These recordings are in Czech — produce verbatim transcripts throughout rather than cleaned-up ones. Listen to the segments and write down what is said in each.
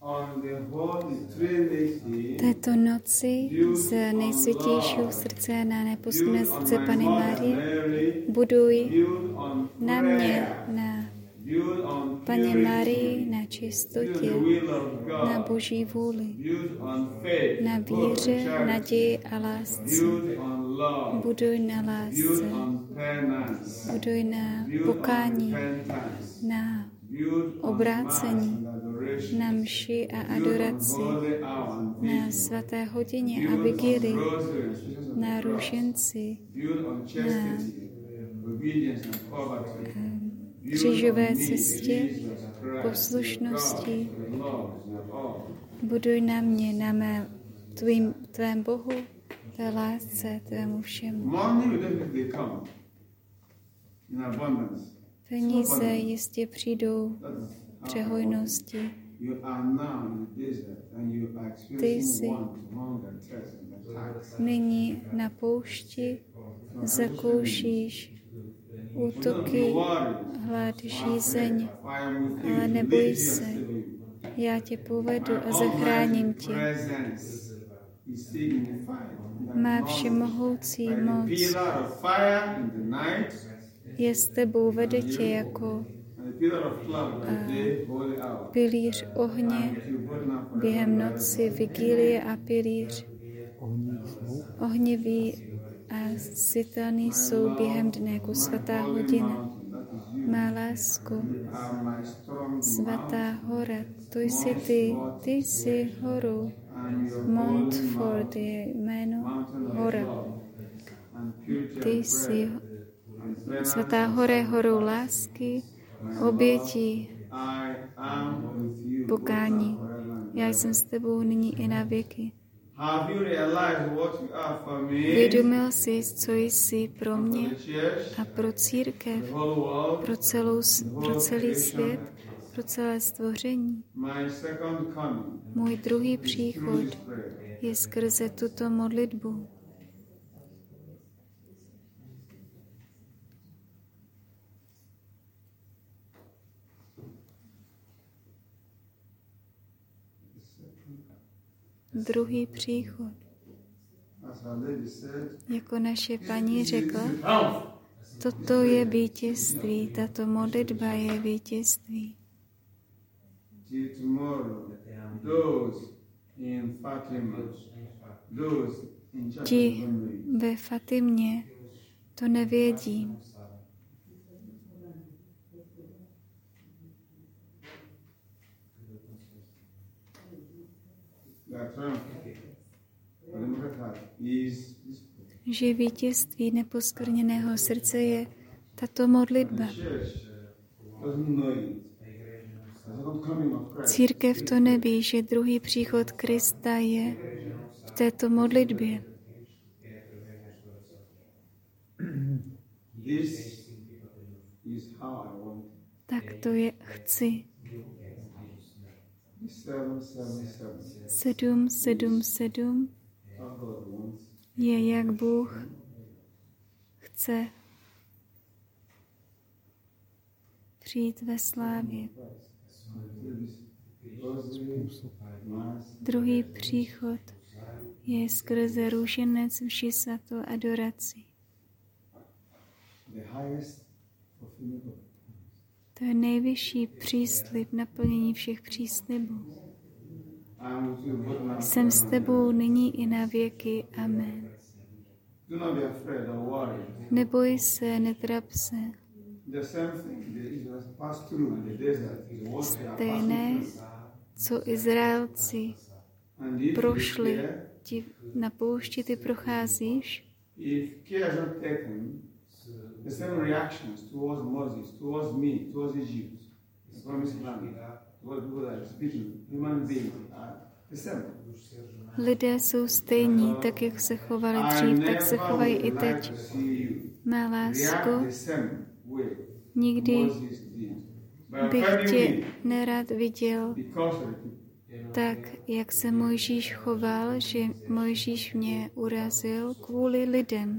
této noci z nejsvětějšího srdce na nepostupné srdce Panny Márie buduj na mě, na Panně Marii, na čistotě, na Boží vůli, na víře, naději a lásce. Buduj na lásce, buduj na pokání, na obrácení, na mši a adoraci, na svaté hodině a vigílii, na růženci, na křížové cestě, poslušnosti. Buduj na mě, na mé, tvým, tvém Bohu, té lásce, tvému všemu. Peníze jistě přijdou v přehojnosti. Ty jsi nyní na poušti, zakoušíš útoky, hlad, žízeň, ale neboj se, já tě povedu a zachráním tě. Má všemohoucí moc. Je s tebou, vede tě jako pilíř ohně během noci, vigílie a pilíř ohnivý a světelný jsou během dne jako svatá hodina. Má lásko, svatá hora, to jsi ty, ty jsi horou. Montfort je jméno hora. Ty jsi svatá hora, horou lásky, obětí, pokání. Já jsem s tebou nyní i na věky. Vědomil jsi, co jsi pro mě a pro církev, pro, celou, pro celý svět, pro celé stvoření. Můj druhý příchod je skrze tuto modlitbu. Druhý příchod. Jako naše paní řekla, toto je vítězství, tato modlitba je vítězství. Ti ve Fatimě to nevědí. Že vítězství neposkvrněného srdce je tato modlitba. Církev to neví, že druhý příchod Krista je v této modlitbě. Tak to je chci. Sedm, sedm, sedm je, jak Bůh chce přijít ve slávě. Druhý příchod je skrze růženec vši svatou adoraci. To je nejvyšší příslib naplnění všech příslibů. Jsem s tebou nyní i na věky. Amen. Neboj se, netrap se. Stejné, co Izraelci prošli, ti na poušti ty procházíš. The same reactions towards Moses, towards me, towards Egypt, the promised land, towards people that are speaking, human beings are the same. Lidé jsou stejní, tak jak se chovali dřív, tak se chovají i teď. Má lásko, nikdy bych tě nerad viděl tak, jak se Mojžíš choval, že Mojžíš mě urazil kvůli lidem.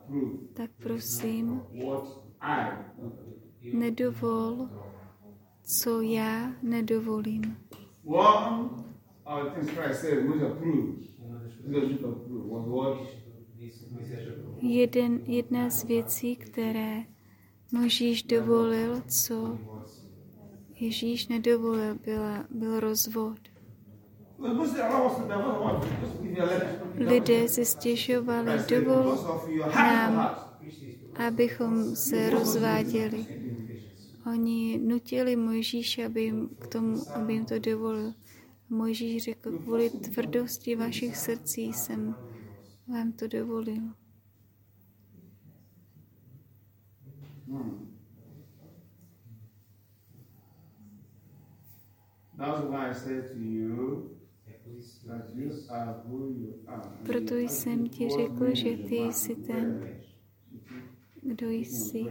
Tak prosím, nedovol, co já nedovolím. One of the things Christ said, which approved, Jesus approved, was what? Jeden, jedna z věcí, které Mojžíš dovolil, co Ježíš nedovolil, byla, byl rozvod. Lidé se stěžovali, dovol nám, abychom se rozváděli. Oni nutili Mojžíše, aby jim, k tomu, aby jim to dovolil. Mojžíš řekl, kvůli tvrdosti vašich srdcí jsem vám to dovolil. Hmm. That's why I said to you that you are who you are. Proto jsem ti řekl, že ty jsi ten, kdo jsi.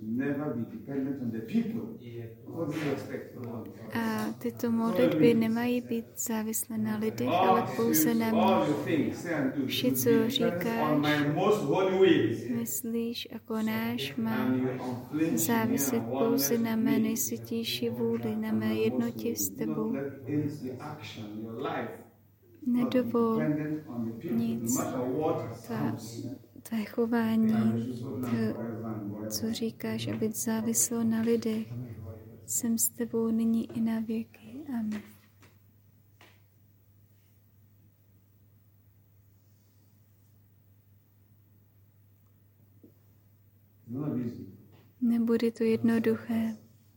A tyto modlitby nemají být závislé na lidech, ale pouze na mě. Vše, co říkáš, myslíš a konáš, má záviset pouze na mé nejsvětější vůli, na mé jednotě s tebou. Nedovol nic. Ta, tvé chování, to, co říkáš, aby záviselo na lidech. Jsem s tebou nyní i na věky. Amen. Nebude to jednoduché.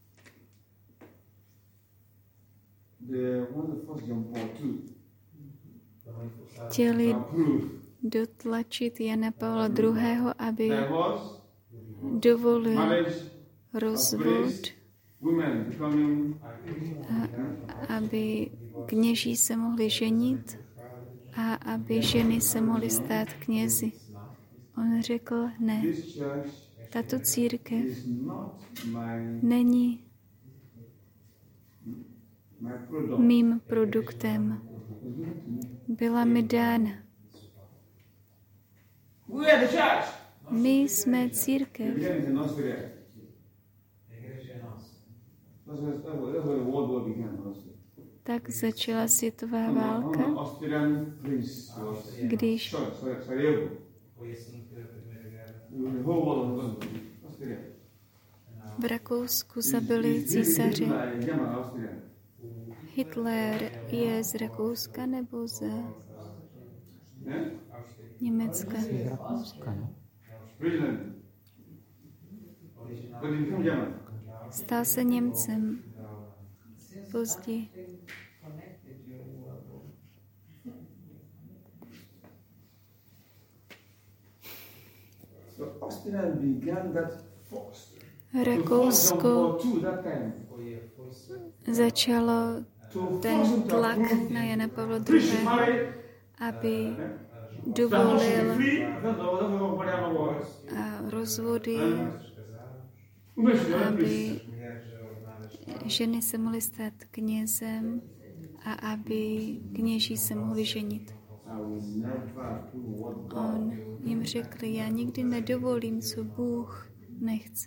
Chtěli dotlačit Jana Pavla druhého., aby dovolil rozvod, a aby kněží se mohli ženit a aby ženy se mohly stát knězi. On řekl, ne, tato církev není mým produktem. Byla mi dána. My jsme církev. Tak začala světová válka, když v Rakousku zabili císaře. Hitler je z Rakouska nebo z Německa? Stal se Němcem později. Rakousko začalo ten tlak na Jana Pavla druhého., aby dovolil rozvody, aby ženy se mohly stát knězem a aby kněží se mohli ženit. On jim řekl, já nikdy nedovolím, co Bůh nechce.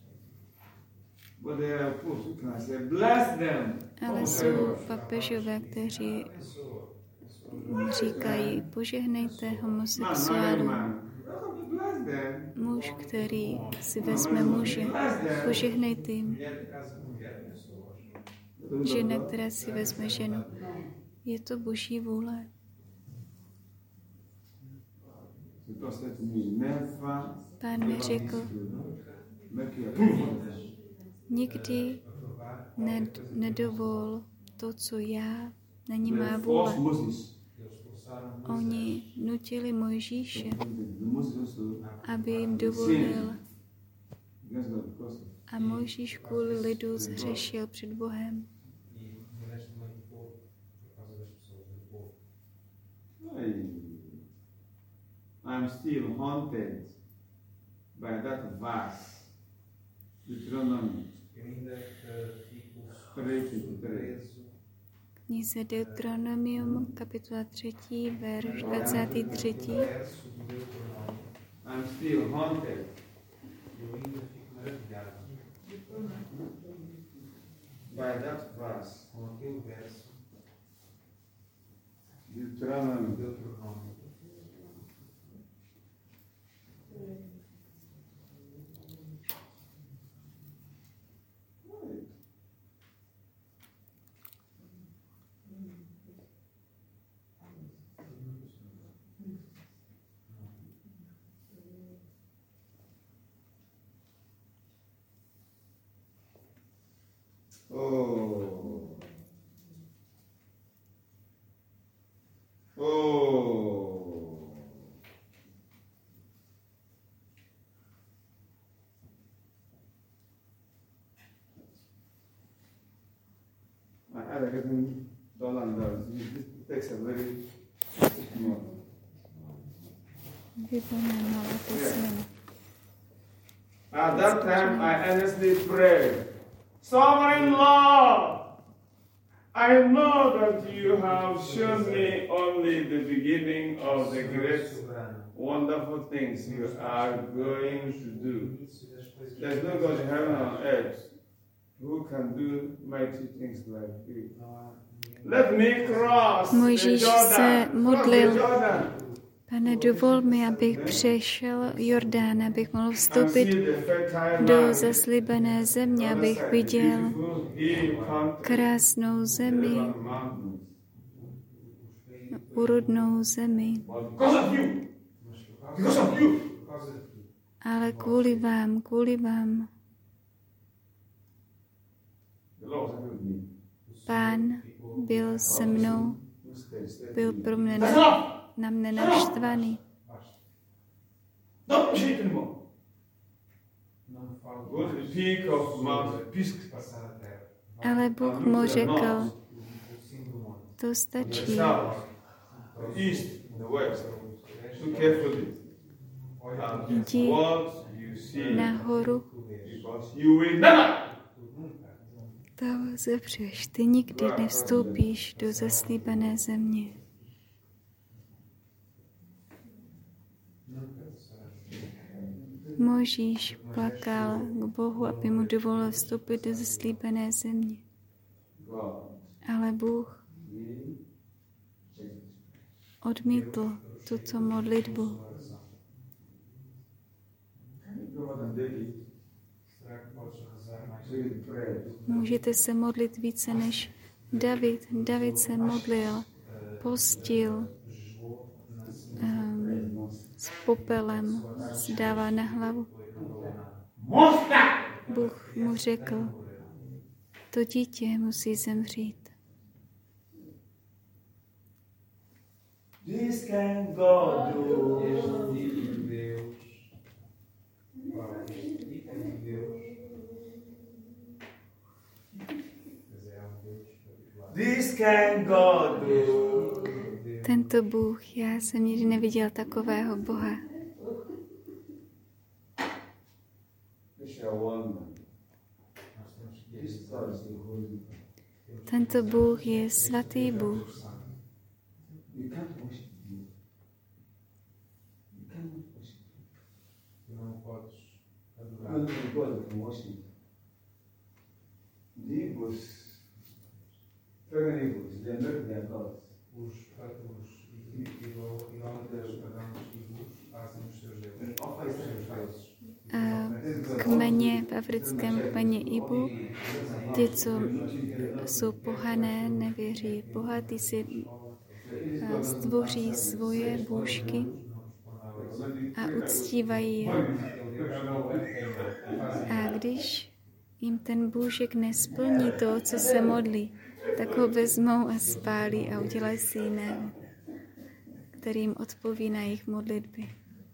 Ale jsou papežové, kteří říkají, požehnejte homosexuálům. Muž, který si vezme muže, požehnejte jim. Žena, která si vezme ženu. Je to Boží vůle. Pán mi řekl, nikdy ned, nedovol to, co já, není má vůle. Oni nutili Mojžíše, aby jim dovolil. A Mojžíš kvůli lidu zhřešil před Bohem. I'm still haunted by that verse, Deuteronomy thirty-three. Knize Deuteronomium, kapitola třetí, verš dvacátý třetí. I'm still haunted by that verse, Deuteronomy, Oh. Oh. I had a hidden dollar and dollars. This takes a very small. At that time, I earnestly prayed, Sovereign Lord, I know that you have shown me only the beginning of the great, wonderful things you are going to do. There's no God in heaven and earth who can do mighty things like you. Let me cross Mojžíš the se Jordan. modlil, Cross the Jordan. Pane, dovol mi, abych přešel Jordán, abych mohl vstoupit do zaslíbené země, abych viděl krásnou zemi, úrodnou zemi. Ale kvůli vám, kvůli vám, Pán byl se mnou, byl pro mne na, na mne naštvaný. Ale Bůh mu řekl, to stačí. Jdi nahoru, tam zemřeš, ty nikdy nevstoupíš do zaslíbené země. Mojžíš plakal k Bohu, aby mu dovolil vstoupit do zaslíbené země. Ale Bůh odmítl tuto modlitbu. Můžete se modlit více než David. David se modlil, postil, um, s popelem si dává na hlavu. Bůh mu řekl, to dítě musí zemřít. This can God do. This can God do. Tento Bůh, já jsem nikdy neviděl takového Boha. Tento Bůh je svatý Bůh. Kmeně, v africkém kmeně Ibu, ti, co jsou pohané, nevěří Boha, ty si stvoří svoje bůžky a uctívají je. A když jim ten bůžek nesplní to, co se modlí, tak ho vezmou a spálí a udělají si jiného, kterým odpoví na jejich modlitby.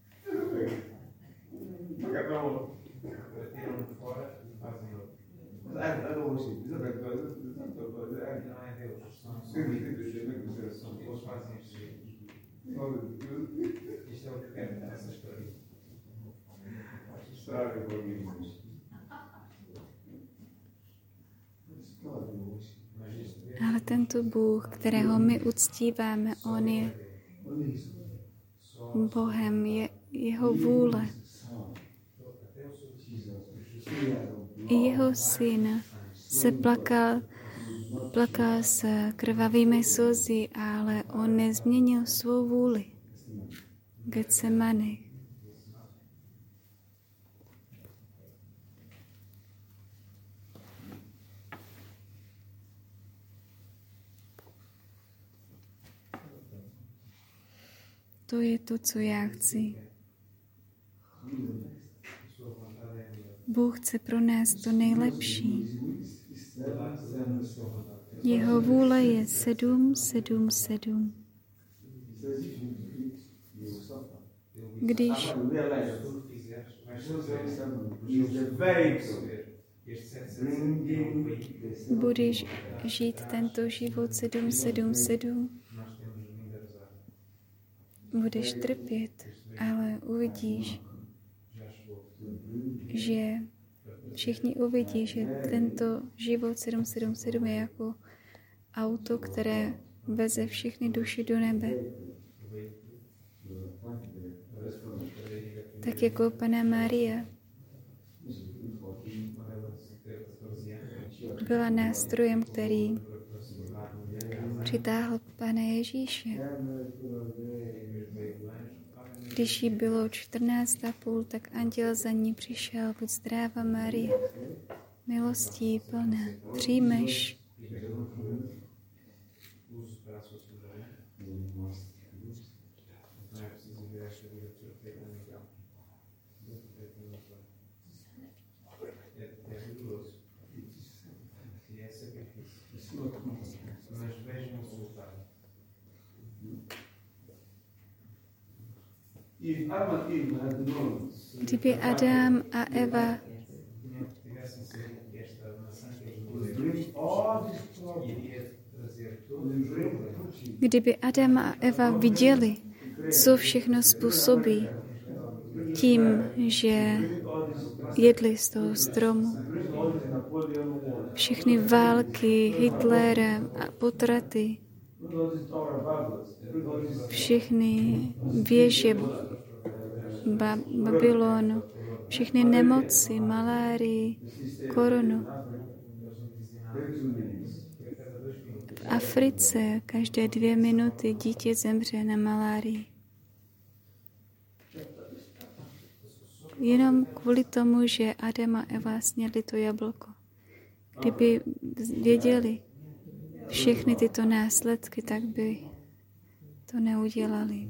Ale tento Bůh, kterého my uctíváme, on je Bohem, je jeho vůle. I jeho syn se plakal, plakal s krvavými slzy, ale on nezměnil svou vůli. Getsemane. To je to, co já chci. Bůh chce pro nás to nejlepší. Jeho vůle je sedm, sedm, sedm. Když budeš žít tento život sedm, sedm, sedm, budeš trpět, ale uvidíš, že všichni uvidí, že tento život sedm sedm sedm je jako auto, které veze všechny duši do nebe. Tak jako Panna Maria byla nástrojem, který přitáhl Pana Ježíše. Když jí bylo čtrnáct a půl, tak anděl za ní přišel. Buď zdráva, Marie, milostí plná, přijmeš. Kdyby Adam a Eva Kdyby Adam a Eva viděli, co všechno způsobí tím, že jedli z toho stromu, všechny války Hitlera a potraty, všechny věže Babylonu, všechny nemoci, malárii, koronu. V Africe každé dvě minuty dítě zemře na malárii. Jenom kvůli tomu, že Adam a Eva snědli to jablko. Kdyby věděli všechny tyto následky, tak by to neudělali.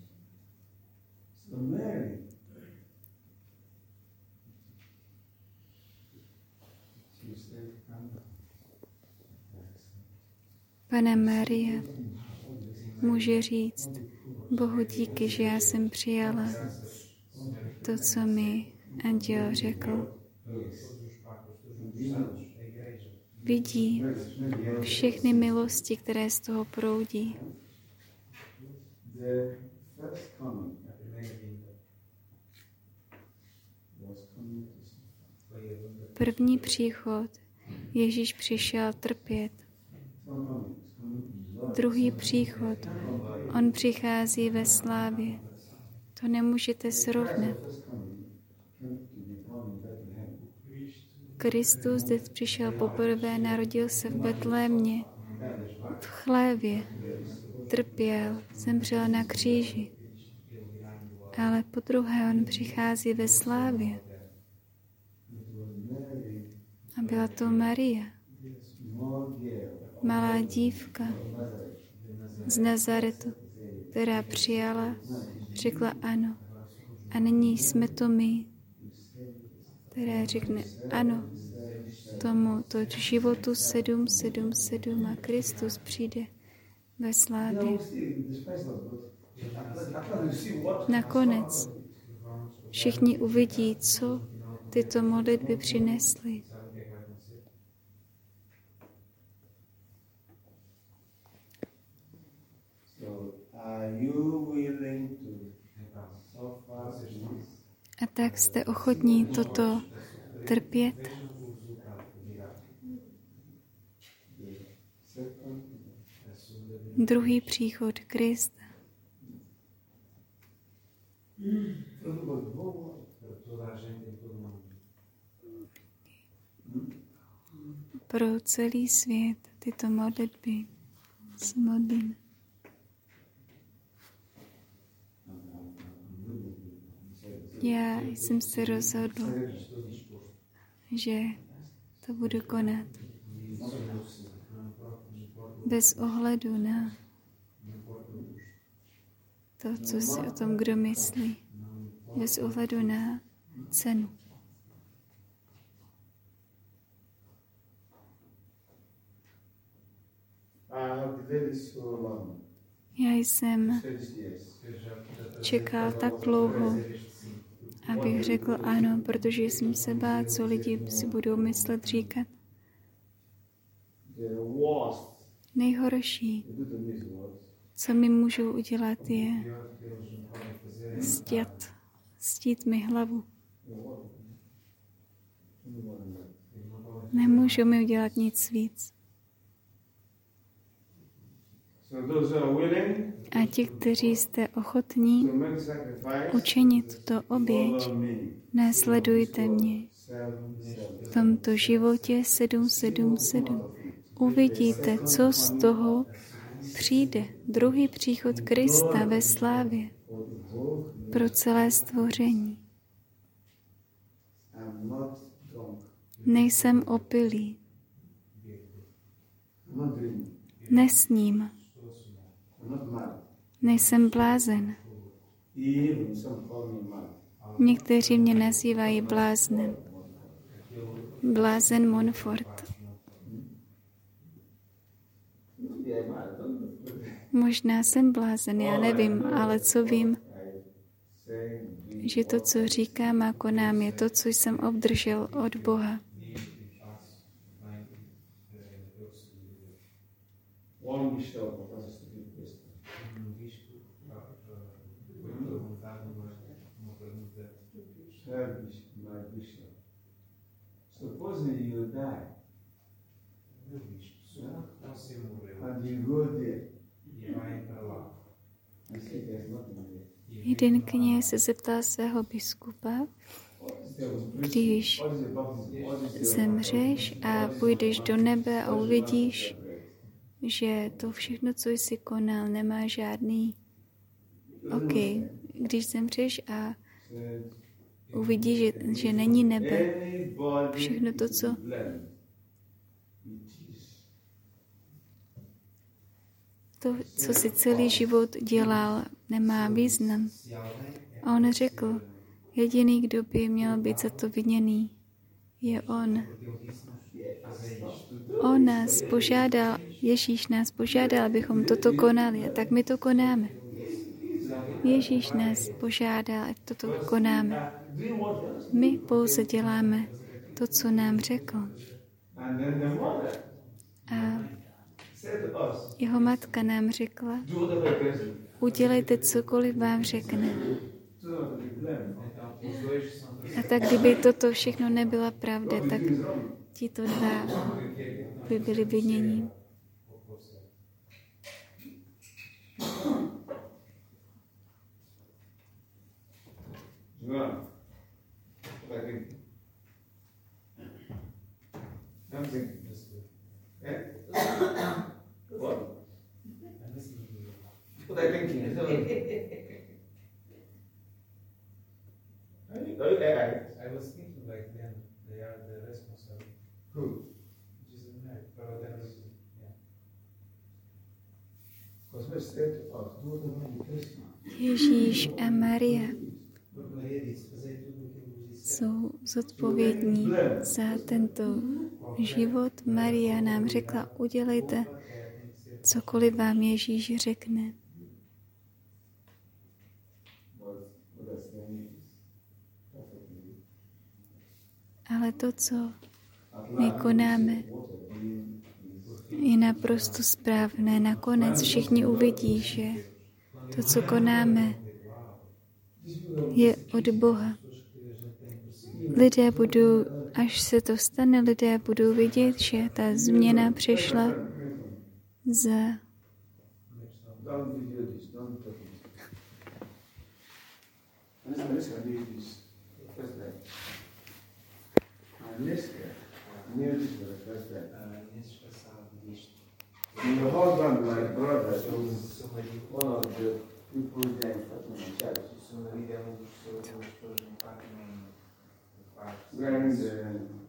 Panna Maria může říct Bohu díky, že já jsem přijala to, co mi anděl řekl. Vidí všechny milosti, které z toho proudí. První příchod Ježíš přišel trpět. Druhý příchod, on přichází ve slávě. To nemůžete srovnat. Kristus zde přišel poprvé, narodil se v Betlémě, v chlévě, trpěl, zemřel na kříži. Ale podruhé on přichází ve slávě. A byla to Maria, malá dívka z Nazaretu, která přijala, řekla ano. A nyní jsme to my, která řekne ano tomu to životu sedm, sedm, sedm a Kristus přijde ve slávě. Nakonec všichni uvidí, co tyto modlitby přinesly. A tak jste ochotní toto trpět? Druhý příchod Krista. pro celý svět tyto modlitby se modlíme. Já jsem se rozhodl, že to budu konat bez ohledu na to, co si o tom kdo myslí, bez ohledu na cenu. Já jsem čekal tak dlouho, abych řekl ano, protože jsem se bál, co lidi si budou myslet, říkat. Nejhorší, co mi můžou udělat, je stět, stít mi hlavu. Nemůžou mi udělat nic víc. A ti, kteří jste ochotní učinit tuto oběť, následujte mě. V tomto životě sedm sedm sedm uvidíte, co z toho přijde. Druhý příchod Krista ve slávě pro celé stvoření. Nejsem opilý. Nesním. Nejsem blázen. Někteří mě nazývají bláznem. Blázen Montfort. Možná jsem blázen, já nevím, ale co vím, že to, co říkám a konám, je to, co jsem obdržel od Boha. Supposing you die, and you go there, and say there's nothing there. Jeden kněz se zeptal svého biskupa, když zemřeš a půjdeš do nebe a uvidíš, že to všechno, co jsi konal, nemá žádný... OK, když zemřeš a uvidíš, že, že není nebe, všechno to, co... To, co si celý život dělal, nemá význam. A on řekl, jediný, kdo by měl být za to viněný, je on. On nás požádal, Ježíš nás požádal, abychom toto konali, a tak my to konáme. Ježíš nás požádal, ať toto konáme. My pouze děláme to, co nám řekl. A jeho matka nám řekla, udělejte cokoliv vám řekne. A tak kdyby toto všechno nebyla pravda, tak tito dva by byli viněni. What are you thinking? I was thinking like them, they are the responsible. Who? Jesus and Mary, but then, yeah. Because we said to us, do whatever you please. Ježíš a Maria jsou zodpovědní za tento život. Maria nám řekla, udělejte cokoliv vám Ježíš řekne. Ale to, co my konáme, je naprosto správné. Nakonec všichni uvidí, že to, co konáme, je od Boha. Lidé budou, až se to stane, lidé budou vidět, že ta změna přišla z Dneska, dneska, And the husband, my brother, is one of the people there in church. When the